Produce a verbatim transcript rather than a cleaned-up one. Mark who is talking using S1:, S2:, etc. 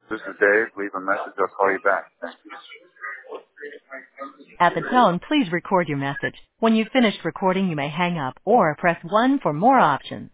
S1: This is Dave. Leave a message. I'll call you back. Thank you.
S2: At the tone, please record your message. When you've finished recording, you may hang up or press one for more options.